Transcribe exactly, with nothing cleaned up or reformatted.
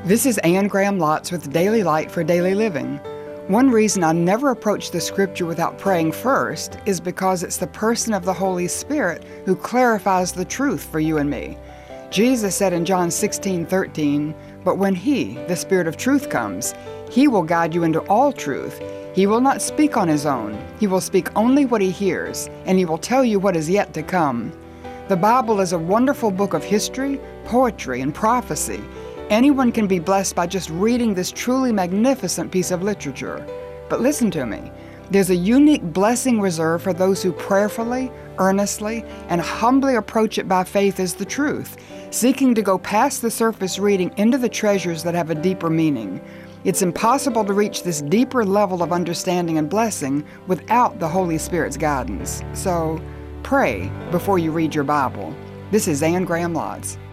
This is Anne Graham Lotz with Daily Light for Daily Living. One reason I never approach the scripture without praying first is because it's the person of the Holy Spirit who clarifies the truth for you and me. Jesus said in John sixteen thirteen, "But when He, the Spirit of truth, comes, He will guide you into all truth. He will not speak on His own. He will speak only what He hears, and He will tell you what is yet to come." The Bible is a wonderful book of history, poetry, and prophecy. Anyone can be blessed by just reading this truly magnificent piece of literature. But listen to me. There's a unique blessing reserved for those who prayerfully, earnestly, and humbly approach it by faith as the truth, seeking to go past the surface reading into the treasures that have a deeper meaning. It's impossible to reach this deeper level of understanding and blessing without the Holy Spirit's guidance. So, pray before you read your Bible. This is Anne Graham Lotz.